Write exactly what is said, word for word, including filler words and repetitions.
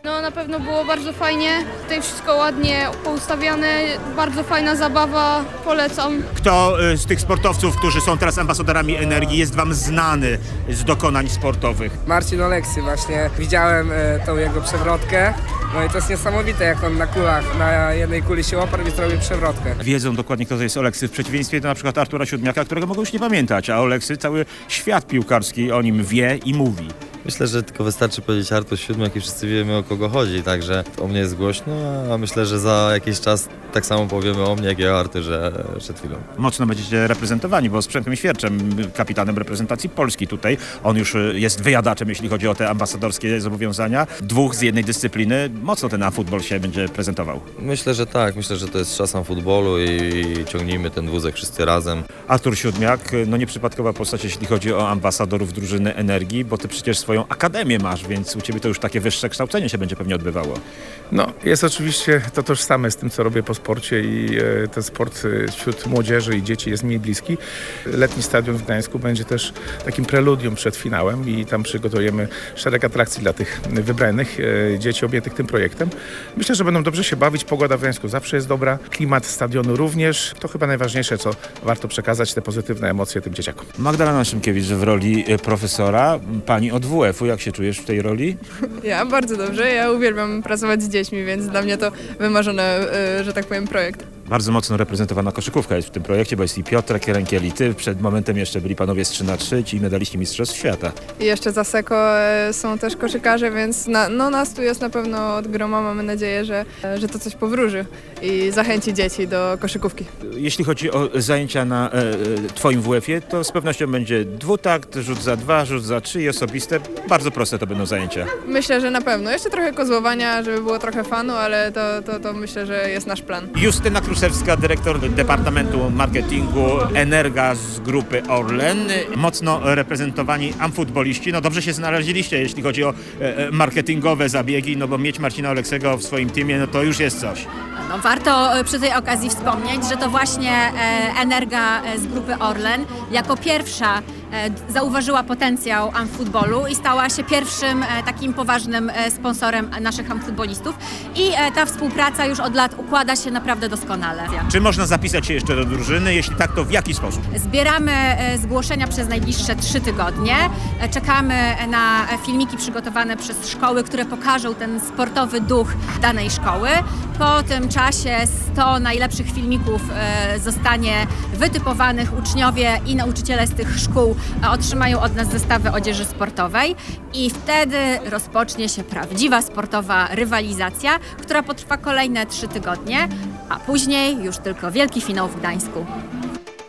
No na pewno było bardzo fajnie, tutaj wszystko ładnie poustawiane, bardzo fajna zabawa, polecam. Kto y, z tych sportowców, którzy są teraz ambasadorami Energii, jest wam znany z dokonań sportowych? Marcin Oleksy właśnie, widziałem e, tą jego przewrotkę, no i to jest niesamowite, jak on na kulach, na jednej kuli się oparł i zrobił przewrotkę. Wiedzą dokładnie, kto to jest Oleksy, w przeciwieństwie do na przykład Artura Siódmiaka, którego mogą już nie pamiętać, a Oleksy, cały świat piłkarski o nim wie i mówi. Myślę, że tylko wystarczy powiedzieć Artur Siódmiak i wszyscy wiemy, o kogo chodzi, także o mnie jest głośno, a myślę, że za jakiś czas tak samo powiemy o mnie, jak i o Arturze przed chwilą. Mocno będziecie reprezentowani, bo z Przemkiem Świerczem, kapitanem reprezentacji Polski tutaj, on już jest wyjadaczem, jeśli chodzi o te ambasadorskie zobowiązania. Dwóch z jednej dyscypliny, mocno ten futbol się będzie prezentował. Myślę, że tak, myślę, że to jest czasem futbolu i ciągnijmy ten wózek wszyscy razem. Artur Siódmiak, no nieprzypadkowa postać, jeśli chodzi o ambasadorów drużyny Energii, bo ty przecież swoją akademię masz, więc u ciebie to już takie wyższe kształcenie się będzie pewnie odbywało. No, jest oczywiście to tożsame z tym, co robię po sporcie i e, ten sport e, wśród młodzieży i dzieci jest mi bliski. Letni stadion w Gdańsku będzie też takim preludium przed finałem i tam przygotujemy szereg atrakcji dla tych wybranych e, dzieci objętych tym projektem. Myślę, że będą dobrze się bawić. Pogoda w Gdańsku zawsze jest dobra, klimat stadionu również. To chyba najważniejsze, co warto przekazać, te pozytywne emocje tym dzieciakom. Magdalena Szymkiewicz w roli profesora, pani od W F u, jak się czujesz w tej roli? Ja bardzo dobrze, ja uwielbiam pracować z dziećmi, więc dla mnie to wymarzony, że tak powiem, projekt. Bardzo mocno reprezentowana koszykówka jest w tym projekcie, bo jest i Piotrek Rękiel, i ty. Przed momentem jeszcze byli panowie z trzy na trzy, ci medaliści Mistrzostw Świata. I jeszcze za Seko e, są też koszykarze, więc na, no, nas tu jest na pewno od groma. Mamy nadzieję, że, że to coś powróży i zachęci dzieci do koszykówki. Jeśli chodzi o zajęcia na e, twoim W F ie, to z pewnością będzie dwutakt, rzut za dwa, rzut za trzy i osobiste. Bardzo proste to będą zajęcia. Myślę, że na pewno. Jeszcze trochę kozłowania, żeby było trochę fanu, ale to, to, to myślę, że jest nasz plan. Justyna Krusewska, dyrektor Departamentu Marketingu Energa z grupy Orlen. Mocno reprezentowani amfutboliści. No dobrze się znaleźliście, jeśli chodzi o e, marketingowe zabiegi, no bo mieć Marcina Oleksego w swoim teamie, no to już jest coś. No, warto przy tej okazji wspomnieć, że to właśnie Energa z grupy Orlen jako pierwsza zauważyła potencjał amfutbolu i stała się pierwszym takim poważnym sponsorem naszych amfutbolistów i ta współpraca już od lat układa się naprawdę doskonale. Czy można zapisać się jeszcze do drużyny? Jeśli tak, to w jaki sposób? Zbieramy zgłoszenia przez najbliższe trzy tygodnie. Czekamy na filmiki przygotowane przez szkoły, które pokażą ten sportowy duch danej szkoły. Po tym czasie sto najlepszych filmików zostanie wytypowanych. Uczniowie i nauczyciele z tych szkół otrzymają od nas zestawy odzieży sportowej i wtedy rozpocznie się prawdziwa sportowa rywalizacja, która potrwa kolejne trzy tygodnie, a później już tylko wielki finał w Gdańsku.